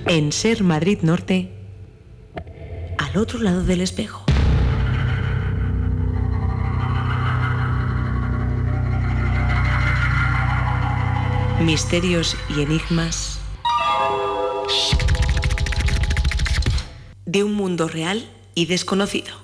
En Ser Madrid Norte, al otro lado del espejo. Misterios y enigmas de un mundo real y desconocido.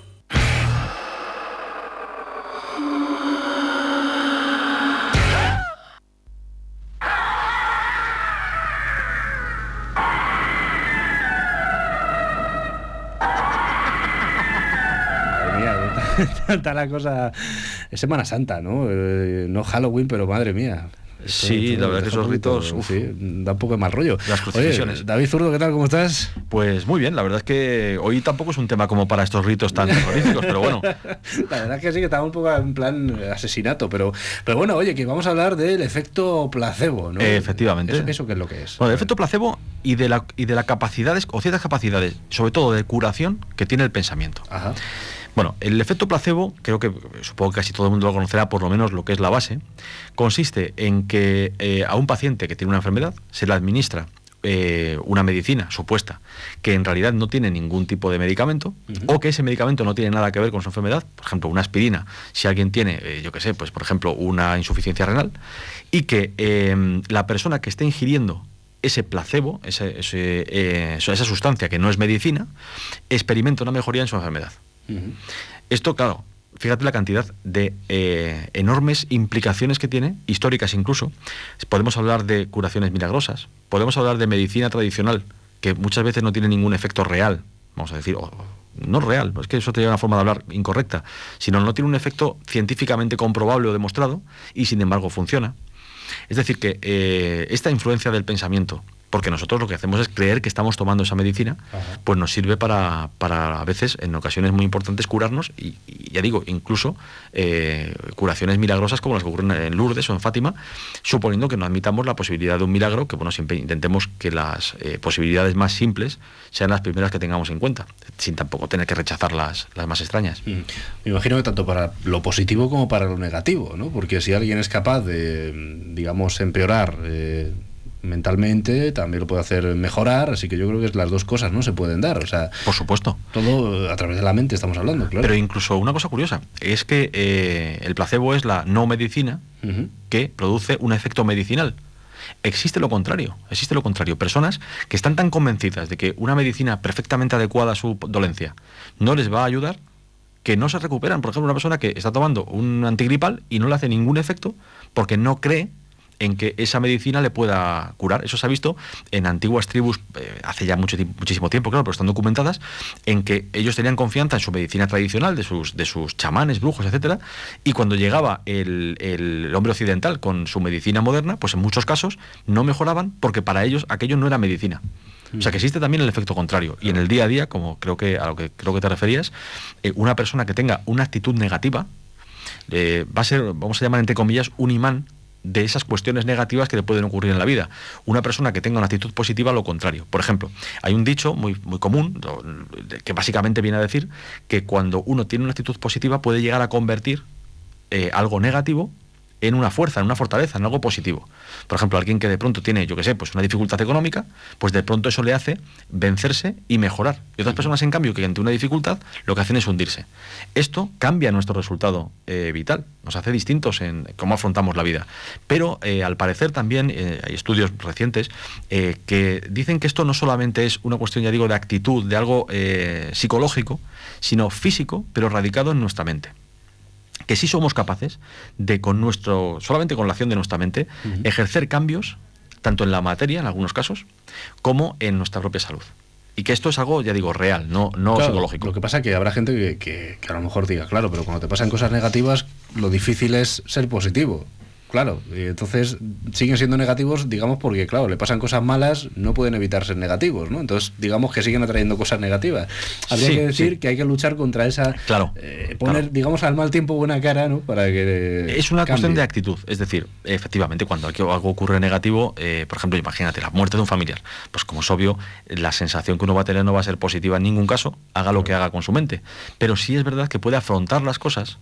Está la cosa. Es Semana Santa, ¿no? No Halloween, pero madre mía. Sí, la verdad es que esos ritos sí, da un poco de mal rollo. Las crucifixiones. Oye, David Zurdo, ¿qué tal? ¿Cómo estás? Pues muy bien, la verdad es que hoy tampoco es un tema como para estos ritos tan terroríficos, pero bueno. La verdad es que sí, que estaba un poco en plan asesinato, pero bueno, oye, que vamos a hablar del efecto placebo, ¿no? Efectivamente. ¿Eso qué es lo que es? Bueno, el efecto placebo y de la capacidades, o ciertas capacidades, sobre todo de curación, que tiene el pensamiento. Ajá. Bueno, el efecto placebo, supongo que casi todo el mundo lo conocerá, por lo menos lo que es la base, consiste en que a un paciente que tiene una enfermedad se le administra una medicina supuesta que en realidad no tiene ningún tipo de medicamento, o que ese medicamento no tiene nada que ver con su enfermedad, por ejemplo, una aspirina, si alguien tiene, pues por ejemplo, una insuficiencia renal, y que la persona que esté ingiriendo ese placebo, esa sustancia que no es medicina, experimenta una mejoría en su enfermedad. Esto, claro, fíjate la cantidad de enormes implicaciones que tiene, históricas incluso. Podemos hablar de curaciones milagrosas, podemos hablar de medicina tradicional, que muchas veces no tiene ningún efecto real, vamos a decir, no real, es que eso sería una forma de hablar incorrecta, sino no tiene un efecto científicamente comprobable o demostrado, y sin embargo funciona. Es decir, que esta influencia del pensamiento, porque nosotros lo que hacemos es creer que estamos tomando esa medicina, pues nos sirve para a veces, en ocasiones muy importantes, curarnos, y ya digo, incluso curaciones milagrosas como las que ocurren en Lourdes o en Fátima, suponiendo que no admitamos la posibilidad de un milagro, que bueno, siempre intentemos que las posibilidades más simples sean las primeras que tengamos en cuenta, sin tampoco tener que rechazar las más extrañas. Me imagino que tanto para lo positivo como para lo negativo, ¿no? Porque si alguien es capaz de, digamos, empeorar mentalmente, también lo puede hacer mejorar, así que yo creo que las dos cosas no se pueden dar, o sea, por supuesto, todo a través de la mente estamos hablando, claro. Pero incluso una cosa curiosa es que el placebo es la no medicina que produce un efecto medicinal. Existe lo contrario, personas que están tan convencidas de que una medicina perfectamente adecuada a su dolencia no les va a ayudar, que no se recuperan. Por ejemplo, una persona que está tomando un antigripal y no le hace ningún efecto porque no cree en que esa medicina le pueda curar. Eso se ha visto en antiguas tribus, hace ya muchísimo tiempo, claro, pero están documentadas, en que ellos tenían confianza en su medicina tradicional, de sus chamanes, brujos, etcétera, y cuando llegaba el hombre occidental con su medicina moderna, pues en muchos casos no mejoraban, porque para ellos aquello no era medicina. O sea que existe también el efecto contrario. Y en el día a día, como a lo que creo que te referías, una persona que tenga una actitud negativa va a ser, vamos a llamar entre comillas, un imán de esas cuestiones negativas que le pueden ocurrir en la vida. Una persona que tenga una actitud positiva, lo contrario. Por ejemplo, hay un dicho muy común, que básicamente viene a decir que cuando uno tiene una actitud positiva puede llegar a convertir algo negativo en una fuerza, en una fortaleza, en algo positivo. Por ejemplo, alguien que de pronto tiene, pues una dificultad económica, pues de pronto eso le hace vencerse y mejorar. Y otras personas, en cambio, que ante una dificultad lo que hacen es hundirse. Esto cambia nuestro resultado vital, nos hace distintos en cómo afrontamos la vida. Pero, al parecer también, hay estudios recientes que dicen que esto no solamente es una cuestión, ya digo, de actitud, de algo psicológico, sino físico, pero radicado en nuestra mente. Que sí somos capaces de, solamente con la acción de nuestra mente, ejercer cambios, tanto en la materia, en algunos casos, como en nuestra propia salud. Y que esto es algo, ya digo, real, no claro, psicológico. Lo que pasa es que habrá gente que a lo mejor diga, claro, pero cuando te pasan cosas negativas, lo difícil es ser positivo. Claro, y entonces siguen siendo negativos, digamos, porque, claro, le pasan cosas malas, no pueden evitar ser negativos, ¿no? Entonces, digamos que siguen atrayendo cosas negativas. Habría que decir que hay que luchar contra esa... poner, digamos, al mal tiempo buena cara, ¿no? Para que es una cuestión de actitud. Es decir, efectivamente, cuando algo ocurre negativo, por ejemplo, imagínate, la muerte de un familiar, pues como es obvio, la sensación que uno va a tener no va a ser positiva en ningún caso, haga lo que haga con su mente. Pero sí es verdad que puede afrontar las cosas,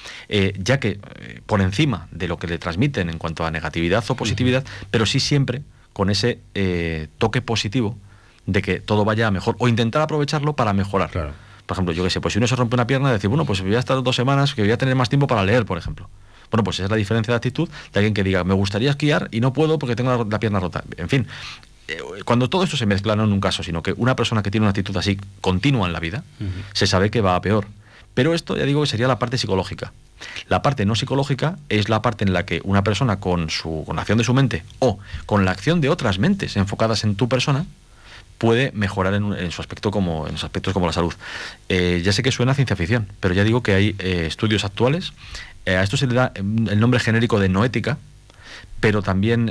ya que por encima de lo que le transmiten en cuanto a negatividad o positividad, pero sí siempre con ese toque positivo de que todo vaya mejor, o intentar aprovecharlo para mejorar. Claro. Por ejemplo, yo qué sé, pues si uno se rompe una pierna, decir, bueno, pues voy a estar 2 semanas, que voy a tener más tiempo para leer, por ejemplo. Bueno, pues esa es la diferencia de actitud de alguien que diga, me gustaría esquiar y no puedo porque tengo la pierna rota. En fin, cuando todo esto se mezcla, no en un caso, sino que una persona que tiene una actitud así continua en la vida, se sabe que va a peor. Pero esto, ya digo, que sería la parte psicológica. La parte no psicológica es la parte en la que una persona con la acción de su mente o con la acción de otras mentes enfocadas en tu persona puede mejorar en su aspecto en los aspectos como la salud. Ya sé que suena a ciencia ficción, pero ya digo que hay estudios actuales. A esto se le da el nombre genérico de noética, pero también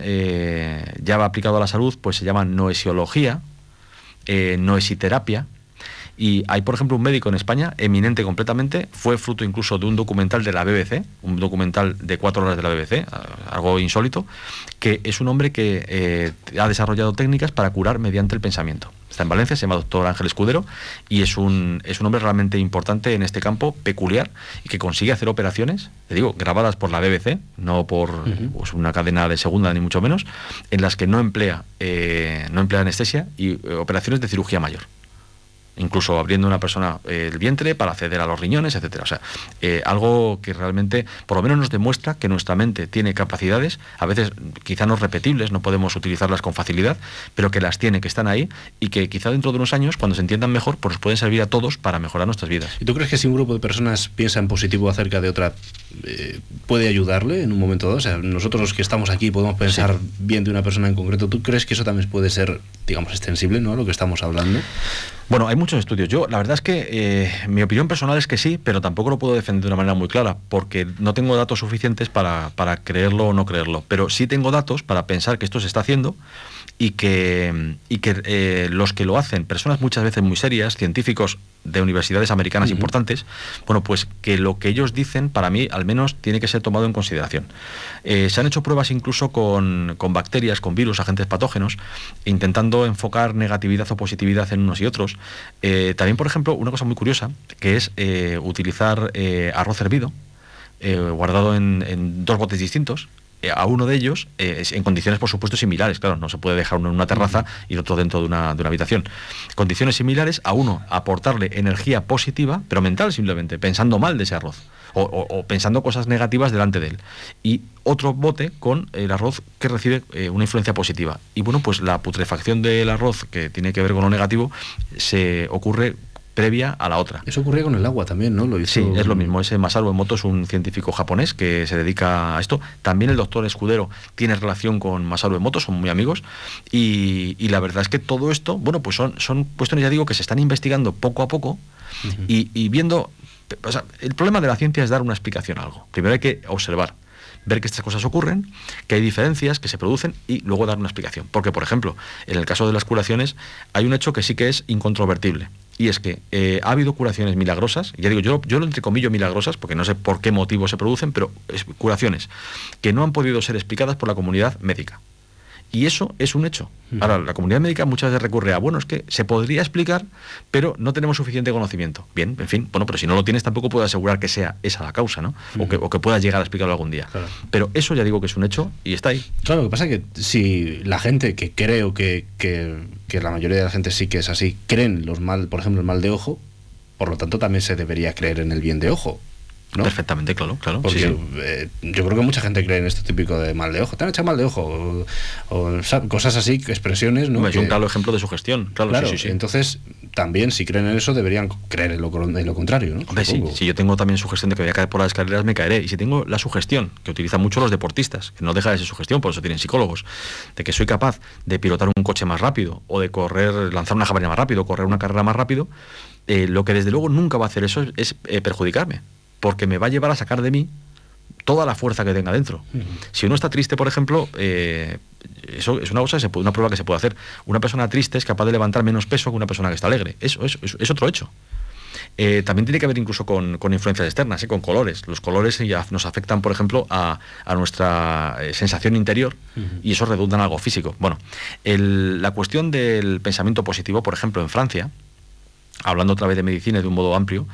ya va aplicado a la salud, pues se llama noesiología, noesiterapia. Y hay, por ejemplo, un médico en España, eminente completamente, fue fruto incluso de un documental de la BBC, un documental de 4 horas de la BBC, algo insólito, que es un hombre que ha desarrollado técnicas para curar mediante el pensamiento. Está en Valencia, se llama doctor Ángel Escudero, y es un hombre realmente importante en este campo, peculiar, y que consigue hacer operaciones, te digo, grabadas por la BBC, no por pues, una cadena de segunda, ni mucho menos, en las que no emplea anestesia y operaciones de cirugía mayor. Incluso abriendo a una persona el vientre para acceder a los riñones, etcétera. O sea, algo que realmente, por lo menos nos demuestra que nuestra mente tiene capacidades, a veces quizá no repetibles, no podemos utilizarlas con facilidad, pero que las tiene, que están ahí, y que quizá dentro de unos años, cuando se entiendan mejor, pues nos pueden servir a todos para mejorar nuestras vidas. ¿Y tú crees que si un grupo de personas piensa en positivo acerca de otra, puede ayudarle en un momento dado? O sea, nosotros los que estamos aquí podemos pensar bien de una persona en concreto. ¿Tú crees que eso también puede ser, digamos, extensible, ¿no?, a lo que estamos hablando? Bueno, hay muchos estudios. Yo, la verdad es que mi opinión personal es que sí, pero tampoco lo puedo defender de una manera muy clara, porque no tengo datos suficientes para creerlo o no creerlo. Pero sí tengo datos para pensar que esto se está haciendo y que los que lo hacen, personas muchas veces muy serias, científicos de universidades americanas importantes, bueno, pues que lo que ellos dicen, para mí, al menos, tiene que ser tomado en consideración. Se han hecho pruebas incluso con bacterias, con virus, agentes patógenos, intentando enfocar negatividad o positividad en unos y otros. También, por ejemplo, una cosa muy curiosa, que es utilizar arroz hervido, guardado en 2 botes distintos, a uno de ellos, en condiciones por supuesto similares, claro, no se puede dejar uno en una terraza y el otro dentro de una habitación. Condiciones similares, a uno aportarle energía positiva, pero mental simplemente, pensando mal de ese arroz, o pensando cosas negativas delante de él. Y otro bote con el arroz que recibe una influencia positiva. Y bueno, pues la putrefacción del arroz, que tiene que ver con lo negativo, se ocurre previa a la otra. Eso ocurría con el agua también, ¿no? Lo hizo... Sí, es lo mismo. Ese Masaru Emoto es un científico japonés que se dedica a esto. También el doctor Escudero tiene relación con Masaru Emoto, son muy amigos. Y la verdad es que todo esto, bueno, pues son cuestiones, ya digo, que se están investigando poco a poco y viendo... O sea, el problema de la ciencia es dar una explicación a algo. Primero hay que observar, ver que estas cosas ocurren, que hay diferencias que se producen y luego dar una explicación. Porque, por ejemplo, en el caso de las curaciones hay un hecho que sí que es incontrovertible. Y es que ha habido curaciones milagrosas, ya digo, yo lo entrecomillo milagrosas, porque no sé por qué motivo se producen, pero curaciones que no han podido ser explicadas por la comunidad médica. Y eso es un hecho. Ahora, la comunidad médica muchas veces recurre a, bueno, es que se podría explicar, pero no tenemos suficiente conocimiento. Bien, en fin, bueno, pero si no lo tienes tampoco puedo asegurar que sea esa la causa, ¿no? O que puedas llegar a explicarlo algún día. Claro. Pero eso ya digo que es un hecho y está ahí. Claro, lo que pasa es que si la gente, que creo que la mayoría de la gente sí que es así, creen por ejemplo, el mal de ojo, por lo tanto también se debería creer en el bien de ojo, ¿no? Perfectamente, claro. Porque sí. Yo creo que mucha gente cree en esto típico de mal de ojo. Te han echado mal de ojo. O cosas así, expresiones, ¿no? Es un claro ejemplo de sugestión. Claro, sí. Entonces, también, si creen en eso, deberían creer en lo contrario, ¿no? Hombre, sí, si yo tengo también sugestión de que voy a caer por las escaleras, me caeré. Y si tengo la sugestión, que utilizan mucho los deportistas, que no deja de ser sugestión, por eso tienen psicólogos, de que soy capaz de pilotar un coche más rápido, o de lanzar una jabalina más rápido, o correr una carrera más rápido, lo que desde luego nunca va a hacer eso es perjudicarme. Porque me va a llevar a sacar de mí toda la fuerza que tenga dentro. Si uno está triste, por ejemplo, eso es una prueba que se puede hacer. Una persona triste es capaz de levantar menos peso que una persona que está alegre. Eso es otro hecho. También tiene que ver incluso con influencias externas, con colores. Los colores ya nos afectan, por ejemplo, a nuestra sensación interior y eso redunda en algo físico. Bueno, la cuestión del pensamiento positivo, por ejemplo, en Francia, hablando otra vez de medicina de un modo amplio,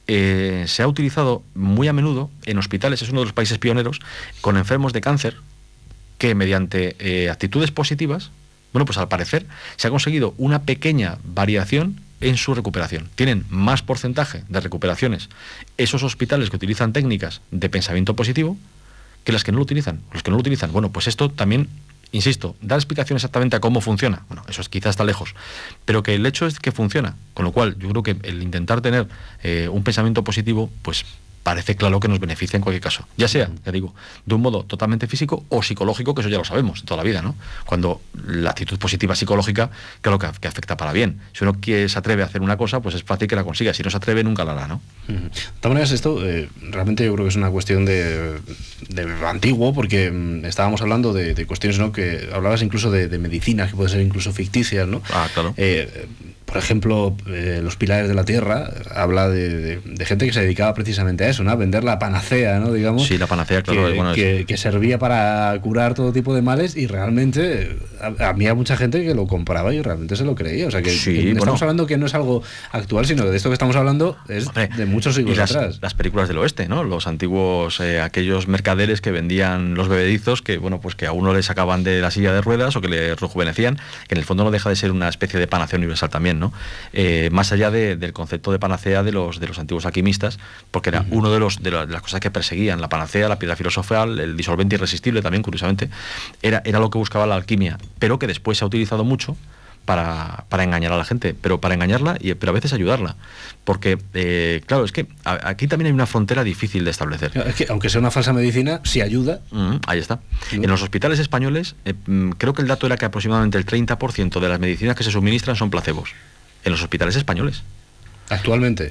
se ha utilizado muy a menudo en hospitales, es uno de los países pioneros, con enfermos de cáncer que mediante actitudes positivas, Bueno, pues al parecer se ha conseguido una pequeña variación en su recuperación. Tienen más porcentaje de recuperaciones esos hospitales que utilizan técnicas de pensamiento positivo que las que no lo utilizan. Los que no lo utilizan, bueno, pues esto también, insisto, dar explicación exactamente a cómo funciona, bueno, eso es quizás está lejos, pero que el hecho es que funciona, con lo cual yo creo que el intentar tener un pensamiento positivo, pues parece claro que nos beneficia en cualquier caso, ya sea, ya digo, de un modo totalmente físico o psicológico, que eso ya lo sabemos toda la vida, ¿no? Cuando la actitud positiva psicológica, claro que afecta para bien. Si uno se atreve a hacer una cosa, pues es fácil que la consiga. Si no se atreve, nunca la hará, ¿no? De todas maneras, esto realmente yo creo que es una cuestión de antiguo, porque estábamos hablando de cuestiones, ¿no? Que hablabas incluso de medicinas que pueden ser incluso ficticias, ¿no? Ah, claro. Por ejemplo, Los Pilares de la Tierra habla de gente que se dedicaba precisamente a eso, ¿no? A vender la panacea, ¿no? Digamos. Sí, la panacea, claro. Que servía para curar todo tipo de males, y realmente había mucha gente que lo compraba y realmente se lo creía. O sea que sí, estamos hablando que no es algo actual, sino de esto que estamos hablando es de muchos siglos atrás. Las películas del oeste, ¿no? Los antiguos, aquellos mercaderes que vendían los bebedizos, que bueno, pues que a uno le sacaban de la silla de ruedas o que le rejuvenecían, que en el fondo no deja de ser una especie de panacea universal también, ¿no? Más allá del concepto de panacea de los antiguos alquimistas, porque era uno de las cosas que perseguían. La panacea, la piedra filosofal, el disolvente irresistible también, curiosamente, era lo que buscaba la alquimia, pero que después se ha utilizado mucho para engañar a la gente, pero para engañarla, pero a veces ayudarla, porque claro, es que aquí también hay una frontera difícil de establecer. Es que aunque sea una falsa medicina, si ayuda. Ahí está. En los hospitales españoles, creo que el dato era que aproximadamente el 30% de las medicinas que se suministran son placebos. En los hospitales españoles. Actualmente.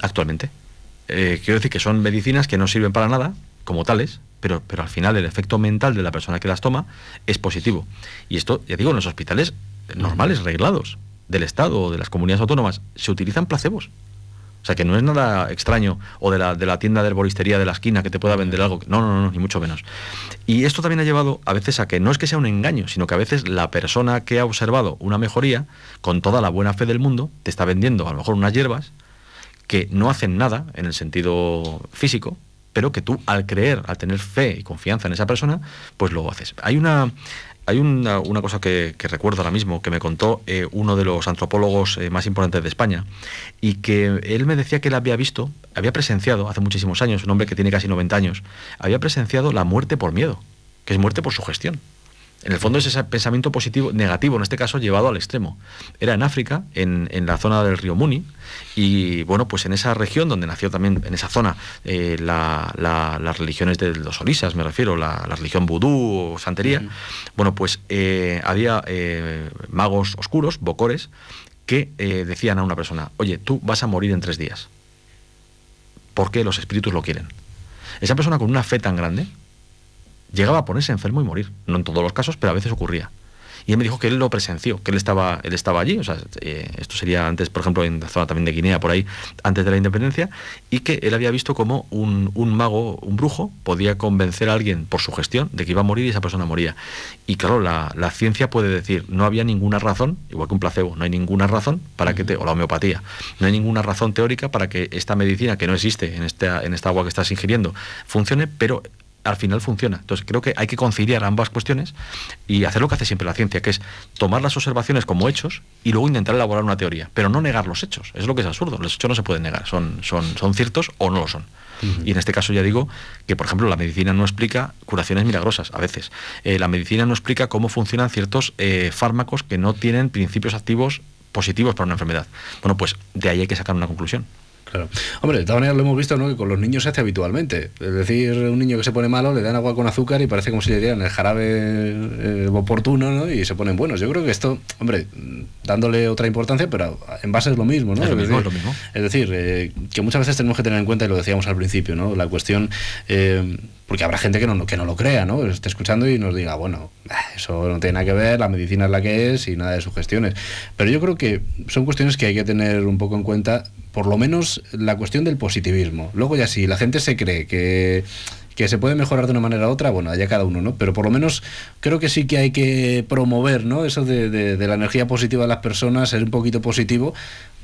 Quiero decir que son medicinas que no sirven para nada, como tales, pero al final el efecto mental de la persona que las toma es positivo. Y esto, ya digo, en los hospitales normales, reglados, del Estado o de las comunidades autónomas, se utilizan placebos. O sea, que no es nada extraño, o de la tienda de herboristería de la esquina que te pueda vender algo. No, ni mucho menos. Y esto también ha llevado a veces a que no es que sea un engaño, sino que a veces la persona que ha observado una mejoría, con toda la buena fe del mundo, te está vendiendo a lo mejor unas hierbas que no hacen nada en el sentido físico, pero que tú, al creer, al tener fe y confianza en esa persona, pues lo haces. Hay una cosa que recuerdo ahora mismo, que me contó uno de los antropólogos más importantes de España, y que él me decía que él había presenciado hace muchísimos años, un hombre que tiene casi 90 años, había presenciado la muerte por miedo, que es muerte por sugestión. En el fondo es ese pensamiento positivo, negativo, en este caso llevado al extremo. Era en África, en la zona del río Muni, y bueno, pues en esa región donde nació también, en esa zona, las religiones de los orisas, me refiero, la religión vudú o santería, bueno, pues había magos oscuros, bokores, que decían a una persona: oye, tú vas a morir en 3 días, porque los espíritus lo quieren. Esa persona, con una fe tan grande, llegaba a ponerse enfermo y morir. No en todos los casos, pero a veces ocurría. Y él me dijo que él lo presenció, que él estaba allí, o sea, esto sería antes, por ejemplo, en la zona también de Guinea, por ahí, antes de la independencia, y que él había visto cómo un mago, un brujo, podía convencer a alguien por su gestión de que iba a morir, y esa persona moría. Y claro, la ciencia puede decir, no había ninguna razón, igual que un placebo, no hay ninguna razón para que o la homeopatía, no hay ninguna razón teórica para que esta medicina, que no existe en esta agua que estás ingiriendo, funcione, pero al final funciona. Entonces creo que hay que conciliar ambas cuestiones y hacer lo que hace siempre la ciencia, que es tomar las observaciones como hechos y luego intentar elaborar una teoría, pero no negar los hechos. Es lo que es absurdo. Los hechos no se pueden negar, son ciertos o no lo son. Y en este caso ya digo que, por ejemplo, la medicina no explica curaciones milagrosas a veces. La medicina no explica cómo funcionan ciertos fármacos que no tienen principios activos positivos para una enfermedad. Bueno, pues de ahí hay que sacar una conclusión. Claro. Hombre, de todas maneras lo hemos visto, ¿no? Que con los niños se hace habitualmente. Es decir, un niño que se pone malo, le dan agua con azúcar y parece como si le dieran el jarabe oportuno, ¿no? Y se ponen buenos. Yo creo que esto, hombre, dándole otra importancia, pero en base es lo mismo, ¿no? Es lo mismo. Es decir, que muchas veces tenemos que tener en cuenta, y lo decíamos al principio, ¿no? La cuestión, porque habrá gente que no lo crea, ¿no? Esté escuchando y nos diga, bueno, eso no tiene nada que ver, la medicina es la que es y nada de sugestiones. Pero yo creo que son cuestiones que hay que tener un poco en cuenta, por lo menos la cuestión del positivismo. Luego ya si la gente se cree que se puede mejorar de una manera u otra, bueno, allá cada uno, ¿no? Pero por lo menos creo que sí que hay que promover, ¿no? Eso de la energía positiva de las personas, ser un poquito positivo,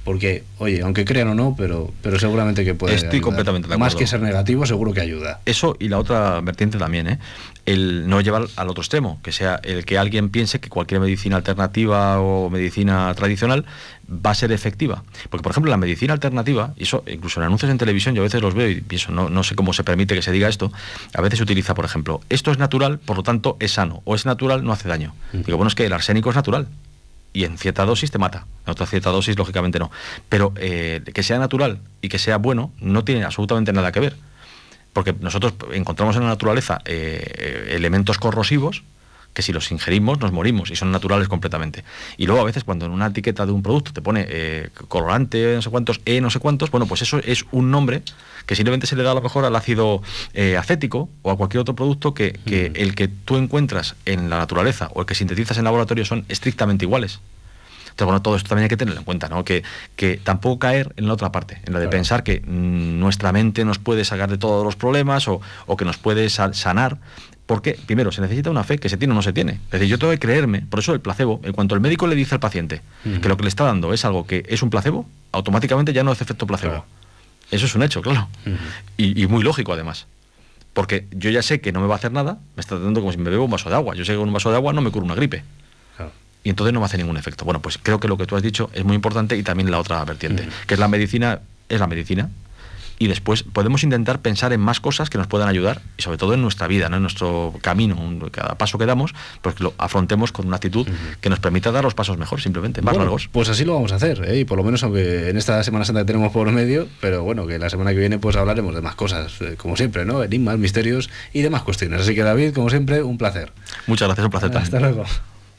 Porque, oye, aunque crean o no, pero seguramente que puede Estoy ayudar. completamente de acuerdo. Más que ser negativo, seguro que ayuda. Eso, y la otra vertiente también, ¿eh? El no llevar al otro extremo, que sea el que alguien piense que cualquier medicina alternativa o medicina tradicional va a ser efectiva. Porque, por ejemplo, la medicina alternativa, y eso incluso en anuncios en televisión, yo a veces los veo y pienso, no sé cómo se permite que se diga esto, a veces se utiliza, por ejemplo, esto es natural, por lo tanto es sano, o es natural, no hace daño. Digo, bueno, es que el arsénico es natural, y en cierta dosis te mata, en otra cierta dosis lógicamente no, pero que sea natural y que sea bueno no tiene absolutamente nada que ver, porque nosotros encontramos en la naturaleza elementos corrosivos que si los ingerimos nos morimos y son naturales completamente. Y luego a veces cuando en una etiqueta de un producto te pone colorante, no sé cuántos, bueno, pues eso es un nombre que simplemente se le da a lo mejor al ácido acético o a cualquier otro producto que el que tú encuentras en la naturaleza o el que sintetizas en laboratorio son estrictamente iguales. Entonces, bueno, todo esto también hay que tenerlo en cuenta, ¿no? Que tampoco caer en la otra parte, en la de pensar que nuestra mente nos puede sacar de todos los problemas o que nos puede sanar. Porque, primero, se necesita una fe que se tiene o no se tiene. Es decir, yo tengo que creerme, por eso el placebo, en cuanto el médico le dice al paciente que lo que le está dando es algo que es un placebo, automáticamente ya no es efecto placebo. Claro. Eso es un hecho, claro. Y muy lógico, además. Porque yo ya sé que no me va a hacer nada, me está dando como si me bebo un vaso de agua. Yo sé que con un vaso de agua no me cura una gripe. Claro. Y entonces no me hace ningún efecto. Bueno, pues creo que lo que tú has dicho es muy importante y también la otra vertiente, que es la medicina, y después podemos intentar pensar en más cosas que nos puedan ayudar y sobre todo en nuestra vida, ¿no? En nuestro camino, cada paso que damos, pues que lo afrontemos con una actitud que nos permita dar los pasos mejor, simplemente, más largos. Pues así lo vamos a hacer, ¿eh? Y por lo menos aunque en esta Semana Santa que tenemos por medio, pero bueno, que la semana que viene pues hablaremos de más cosas, como siempre, ¿no? Enigmas, misterios y demás cuestiones. Así que David, como siempre, un placer. Muchas gracias, un placer también. Hasta luego.